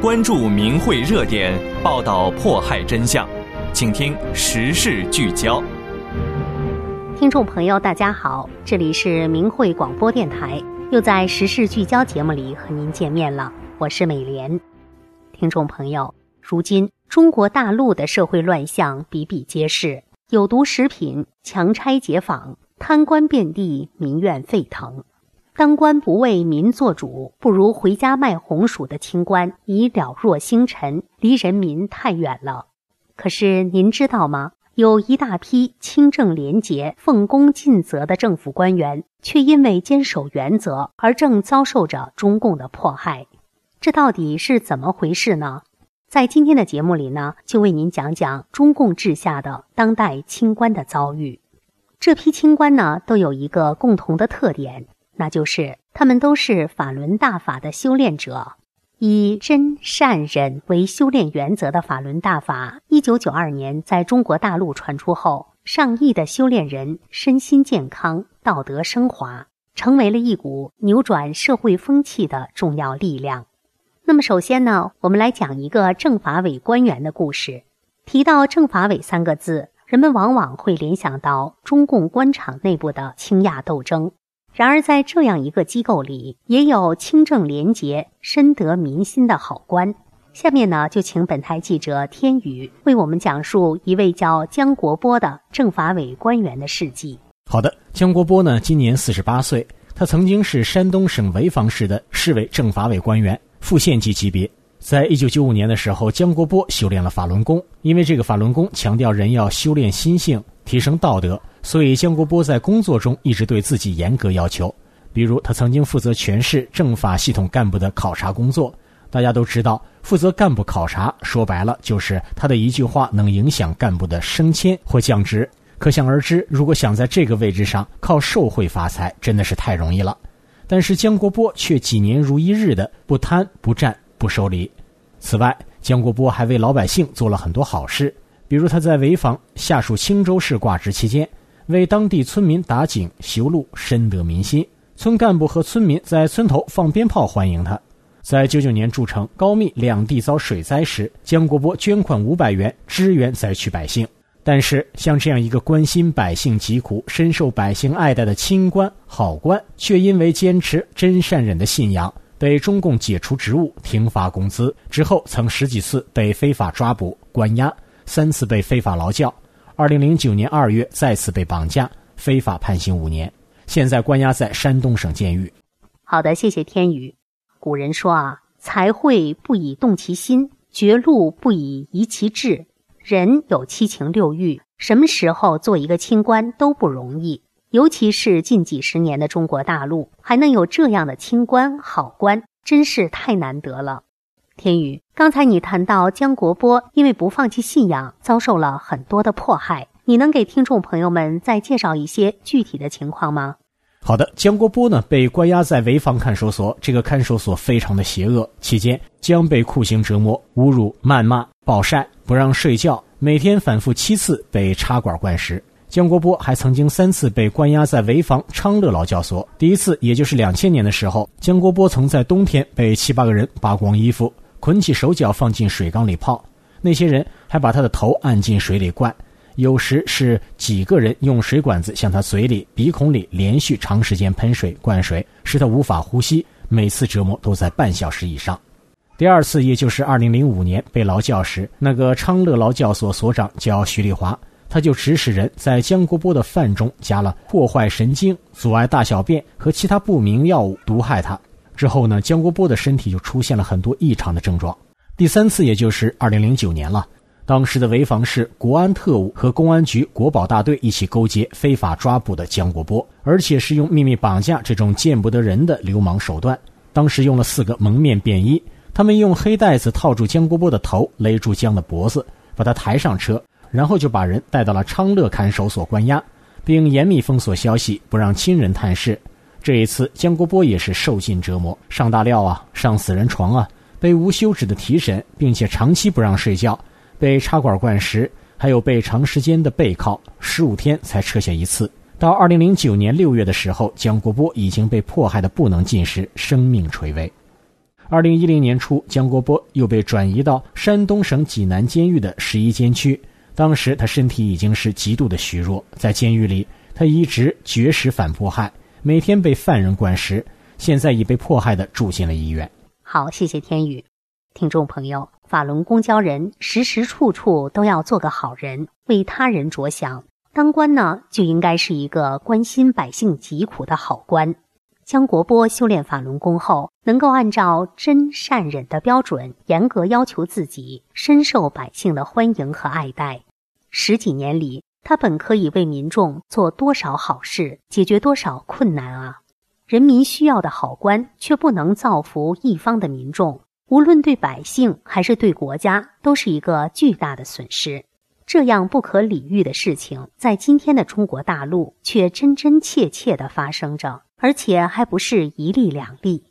关注名讳热点，报道迫害真相，请听时事聚焦。 听众朋友大家好，这里是名讳广播电台，又在时事聚焦节目里和您见面了，我是美莲。听众朋友，如今中国大陆的社会乱象比比皆是，有毒食品、强拆解访、贪官遍地，民怨沸腾。当官不为民做主，不如回家卖红薯的清官已了若星辰，离人民太远了。可是您知道吗？有一大批清正廉洁、奉公尽责的政府官员，却因为坚守原则而正遭受着中共的迫害。这到底是怎么回事呢？在今天的节目里呢，就为您讲讲中共治下的当代清官的遭遇。这批清官呢，都有一个共同的特点，那就是他们都是法轮大法的修炼者。以真善忍为修炼原则的法轮大法1992年在中国大陆传出后，上亿的修炼人身心健康，道德升华，成为了一股扭转社会风气的重要力量。那么首先呢，我们来讲一个政法委官员的故事。提到政法委三个字，人们往往会联想到中共官场内部的倾轧斗争。然而在这样一个机构里，也有清正廉洁、深得民心的好官。下面呢，就请本台记者天宇为我们讲述一位叫姜国波的政法委官员的事迹。 好的，姜国波呢，今年48岁，他曾经是山东省潍坊市的市委政法委官员，副县级级别。在1995年的时候，姜国波修炼了法轮功，因为这个法轮功强调人要修炼心性，提升道德，所以姜国波在工作中一直对自己严格要求。比如他曾经负责全市政法系统干部的考察工作。大家都知道，负责干部考察，说白了就是他的一句话能影响干部的升迁或降职。可想而知，如果想在这个位置上靠受贿发财，真的是太容易了。但是姜国波却几年如一日的不贪不占不收礼。此外，姜国波还为老百姓做了很多好事，比如他在潍坊下属青州市挂职期间，为当地村民打井修路，深得民心。村干部和村民在村头放鞭炮欢迎他。在99年筑城、高密两地遭水灾时，姜国波捐款500元支援灾区百姓。但是像这样一个关心百姓疾苦、深受百姓爱戴的清官好官，却因为坚持真善忍的信仰，被中共解除职务、停发工资，之后曾10几次被非法抓捕、关押，3次被非法劳教，2009年2月再次被绑架，非法判刑5年，现在关押在山东省监狱。 好的，谢谢天宇。古人说啊，才会不以动其心，绝路不以移其志。人有7情6欲，什么时候做一个清官都不容易，尤其是近几十年的中国大陆，还能有这样的清官好官，真是太难得了。天宇，刚才你谈到姜国波因为不放弃信仰，遭受了很多的迫害，你能给听众朋友们再介绍一些具体的情况吗？ 好的，姜国波呢被关押在潍坊看守所，这个看守所非常的邪恶，期间姜被酷刑折磨、侮辱、谩骂、暴晒，不让睡觉，每天反复7次被插管灌食。姜国波还曾经3次被关押在潍坊昌乐劳教所。第一次也就是2000年的时候，姜国波曾在冬天被7、8个人扒光衣服，捆起手脚放进水缸里泡，那些人还把他的头按进水里灌，有时是几个人用水管子向他嘴里、鼻孔里连续长时间喷水灌水，使他无法呼吸，每次折磨都在半小时以上。第二次也就是2005年被劳教时，那个昌乐劳教所所长叫徐丽华，他就指使人在姜国波的饭中加了破坏神经、阻碍大小便和其他不明药物，毒害他。之后呢，姜国波的身体就出现了很多异常的症状。第三次也就是2009年了，当时的潍坊市国安特务和公安局国保大队一起勾结，非法抓捕的姜国波，而且是用秘密绑架这种见不得人的流氓手段。当时用了4个蒙面便衣，他们用黑带子套住姜国波的头，勒住姜的脖子，把他抬上车，然后就把人带到了昌乐看守所关押，并严密封锁消息，不让亲人探视。这一次姜国波也是受尽折磨，上大料啊，上死人床啊，被无休止的提审，并且长期不让睡觉，被插管灌食，还有被长时间的背靠，15天才撤下一次。到2009年6月的时候，姜国波已经被迫害得不能进食，生命垂危。 2010年初，江国波又被转移到山东省济南监狱的11监区。当时他身体已经是极度的虚弱，在监狱里他一直绝食反迫害，每天被犯人灌食，现在已被迫害的住进了医院。 好，谢谢天宇。听众朋友，法轮功教人时时处处都要做个好人，为他人着想。当官呢，就应该是一个关心百姓疾苦的好官。江国波修炼法轮功后，能够按照真善忍的标准严格要求自己，深受百姓的欢迎和爱戴。10几年里，他本可以为民众做多少好事，解决多少困难啊！人民需要的好官，却不能造福一方的民众，无论对百姓还是对国家，都是一个巨大的损失。这样不可理喻的事情，在今天的中国大陆却真真切切地发生着，而且还不是一例两例。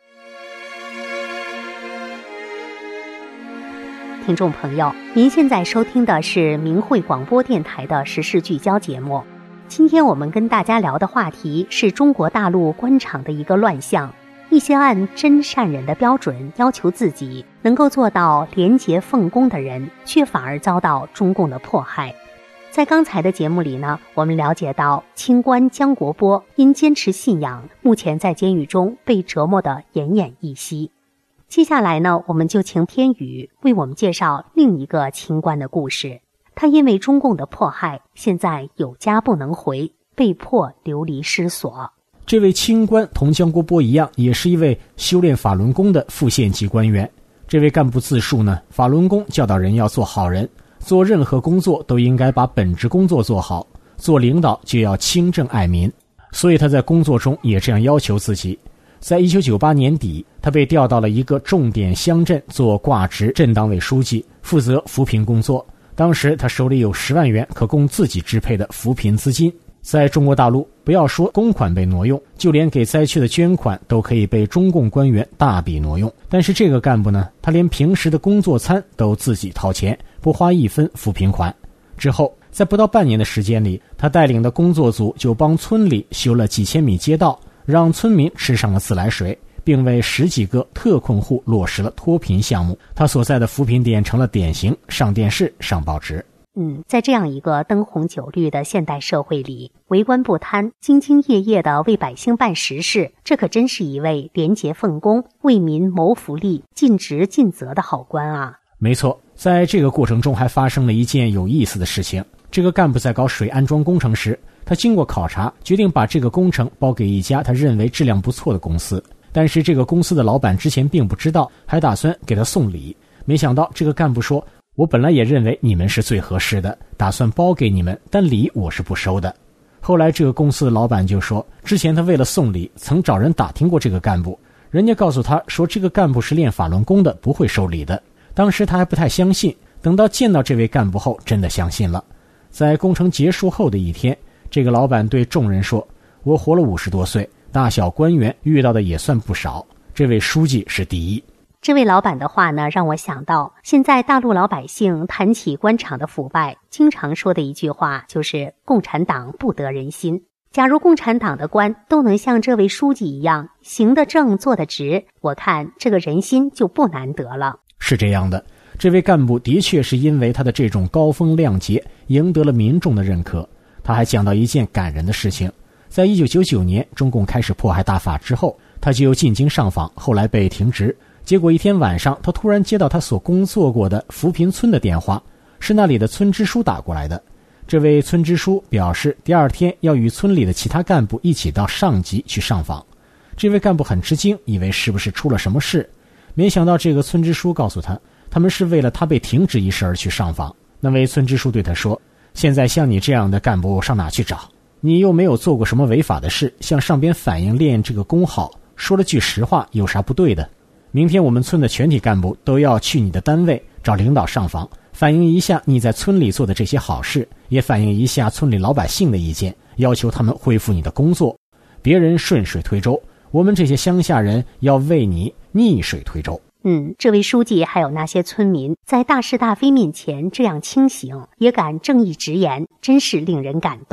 听众朋友，您现在收听的是明慧广播电台的时事聚焦节目。今天我们跟大家聊的话题是中国大陆官场的一个乱象，一些按真善忍的标准要求自己能够做到廉洁奉公的人，却反而遭到中共的迫害。在刚才的节目里呢，我们了解到清官江国波因坚持信仰，目前在监狱中被折磨得奄奄一息。接下来呢，我们就请天宇为我们介绍另一个清官的故事。他因为中共的迫害，现在有家不能回，被迫流离失所。 这位清官同江国波一样，也是一位修炼法轮功的副县级官员。这位干部自述呢，法轮功教导人要做好人，做任何工作都应该把本职工作做好，做领导就要清正爱民，所以他在工作中也这样要求自己。在1998年底，他被调到了一个重点乡镇做挂职镇党委书记，负责扶贫工作。当时他手里有10万元可供自己支配的扶贫资金。在中国大陆，不要说公款被挪用，就连给灾区的捐款都可以被中共官员大笔挪用。但是这个干部呢，他连平时的工作餐都自己掏钱，不花1分扶贫款。之后，在不到半年的时间里，他带领的工作组就帮村里修了几千米街道，让村民吃上了自来水，并为10几个特困户落实了脱贫项目。他所在的扶贫点成了典型，上电视上报纸。 在这样一个灯红酒绿的现代社会里，为官不贪，兢兢业业地为百姓办实事，这可真是一位廉洁奉公、为民谋福利、尽职尽责的好官啊！ 没错，在这个过程中还发生了一件有意思的事情。这个干部在搞水安装工程时，他经过考察，决定把这个工程包给一家他认为质量不错的公司。但是这个公司的老板之前并不知道，还打算给他送礼。没想到这个干部说，我本来也认为你们是最合适的，打算包给你们，但礼我是不收的。后来这个公司的老板就说，之前他为了送礼曾找人打听过这个干部，人家告诉他说这个干部是练法轮功的，不会收礼的。当时他还不太相信，等到见到这位干部后真的相信了。在工程结束后的一天，这个老板对众人说，我活了50多岁，大小官员遇到的也算不少，这位书记是第一。 这位老板的话呢，让我想到现在大陆老百姓谈起官场的腐败，经常说的一句话就是共产党不得人心。假如共产党的官都能像这位书记一样行得正做得直，我看这个人心就不难得了。 是这样的，这位干部的确是因为他的这种高风亮节赢得了民众的认可。他还讲到一件感人的事情，在1999年中共开始迫害大法之后，他就进京上访，后来被停职。结果一天晚上，他突然接到他所工作过的扶贫村的电话，是那里的村支书打过来的。这位村支书表示第二天要与村里的其他干部一起到上级去上访。这位干部很吃惊，以为是不是出了什么事，没想到这个村支书告诉他，他们是为了他被停职一事而去上访。那位村支书对他说，现在像你这样的干部上哪去找？你又没有做过什么违法的事，向上边反映练这个功好，说了句实话，有啥不对的？明天我们村的全体干部都要去你的单位找领导上访，反映一下你在村里做的这些好事，也反映一下村里老百姓的意见，要求他们恢复你的工作。别人顺水推舟，我们这些乡下人要为你逆水推舟。 这位书记还有那些村民在大是大非面前这样清醒，也敢正义直言，真是令人感动。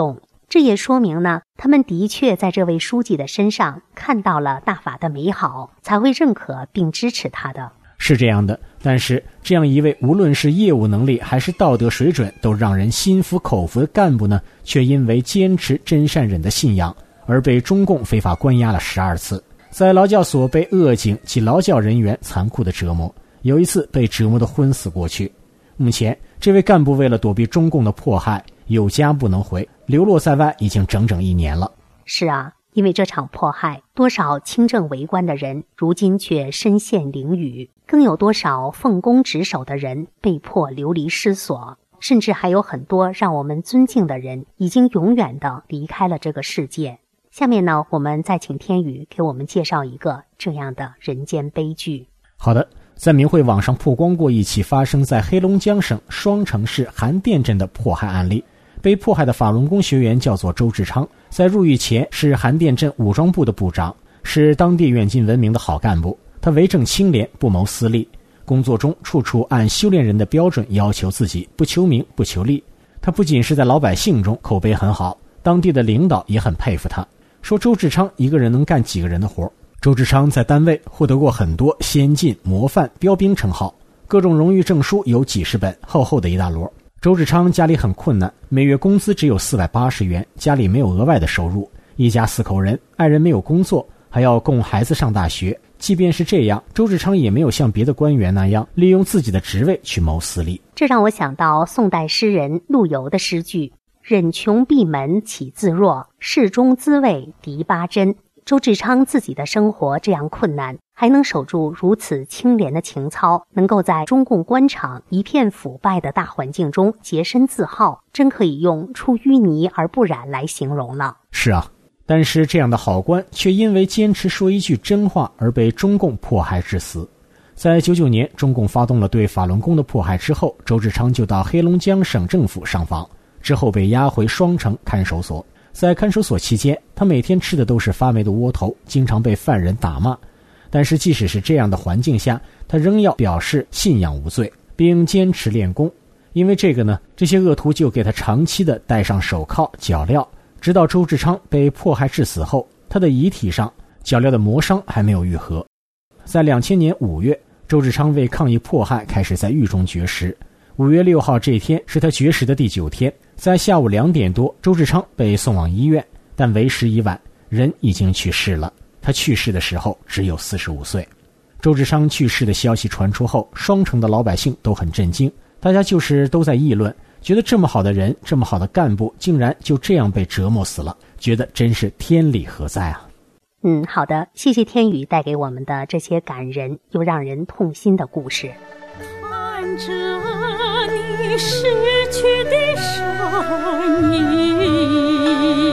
这也说明呢，他们的确在这位书记的身上看到了大法的美好，才会认可并支持他的。 是这样的，但是这样一位无论是业务能力还是道德水准都让人心服口服的干部呢，却因为坚持真善忍的信仰而被中共非法关押了12次，在劳教所被恶警及劳教人员残酷的折磨，有一次被折磨得昏死过去。目前这位干部为了躲避中共的迫害，有家不能回，流落在外已经整整1年了。 是啊，因为这场迫害，多少清正为官的人如今却身陷囹圄，更有多少奉公职守的人被迫流离失所，甚至还有很多让我们尊敬的人已经永远地离开了这个世界。下面呢，我们再请天宇给我们介绍一个这样的人间悲剧。 好的，在明慧网上曝光过一起发生在黑龙江省双城市韩店镇的迫害案例。被迫害的法轮功学员叫做周志昌，在入狱前是韩店镇武装部的部长，是当地远近闻名的好干部。他为政清廉，不谋私利，工作中处处按修炼人的标准要求自己，不求名不求利。他不仅是在老百姓中口碑很好，当地的领导也很佩服他，说周志昌一个人能干几个人的活。周志昌在单位获得过很多先进、模范、标兵称号，各种荣誉证书有几十本，厚厚的一大摞。周志昌家里很困难，每月工资只有480元，家里没有额外的收入，一家4口人，爱人没有工作，还要供孩子上大学。即便是这样，周志昌也没有像别的官员那样利用自己的职位去谋私利。 这让我想到宋代诗人陆游的诗句：忍穷闭门岂自弱，世中滋味第8珍。周志昌自己的生活这样困难，还能守住如此清廉的情操，能够在中共官场一片腐败的大环境中洁身自好，真可以用出淤泥而不染来形容了。 是啊，但是这样的好官却因为坚持说一句真话而被中共迫害致死。在99年中共发动了对法轮功的迫害之后，周志昌就到黑龙江省政府上访，之后被押回双城看守所。在看守所期间，他每天吃的都是发霉的窝头，经常被犯人打骂。但是即使是这样的环境下，他仍要表示信仰无罪，并坚持练功。因为这个呢，这些恶徒就给他长期的戴上手铐脚镣，直到周志昌被迫害致死后，他的遗体上脚镣的磨伤还没有愈合。在2000年5月，周志昌为抗议迫害开始在狱中绝食。5月6号这天是他绝食的第9天，在下午2点多，周志昌被送往医院，但为时已晚，人已经去世了。他去世的时候只有45岁。周志昌去世的消息传出后，双城的老百姓都很震惊，大家就是都在议论，觉得这么好的人，这么好的干部，竟然就这样被折磨死了，觉得真是天理何在啊！ 好的，谢谢天宇带给我们的这些感人又让人痛心的故事。 看着你逝去的身影，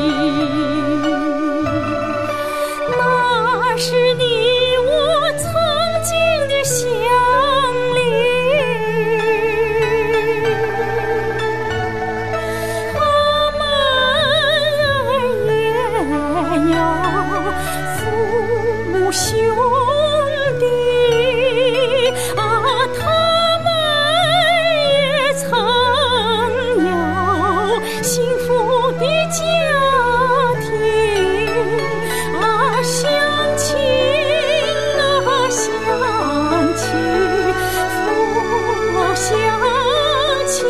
那是你我曾经的相邻，他们也有父母兄弟啊，他们也曾有幸福的家庭啊，乡亲啊，乡亲，父啊，乡亲，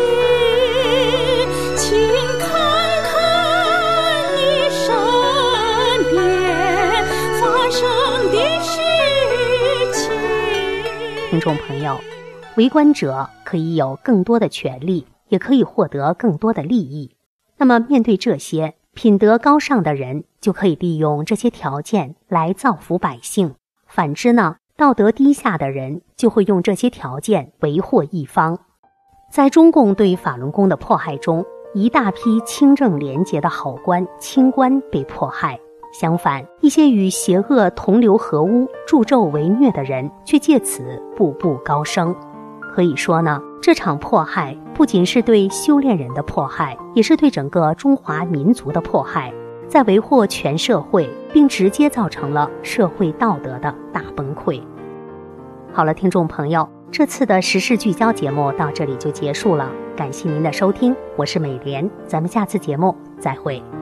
请看看你身边发生的事情。 听众朋友，为官者可以有更多的权利，也可以获得更多的利益。那么面对这些，品德高尚的人就可以利用这些条件来造福百姓。反之呢，道德低下的人就会用这些条件为祸一方。在中共对法轮功的迫害中，一大批清正廉洁的好官、清官被迫害。相反，一些与邪恶同流合污、助纣为虐的人却借此步步高升。可以说呢，这场迫害不仅是对修炼人的迫害，也是对整个中华民族的迫害，在为祸全社会，并直接造成了社会道德的大崩溃。好了，听众朋友，这次的时事聚焦节目到这里就结束了，感谢您的收听，我是美莲，咱们下次节目再会。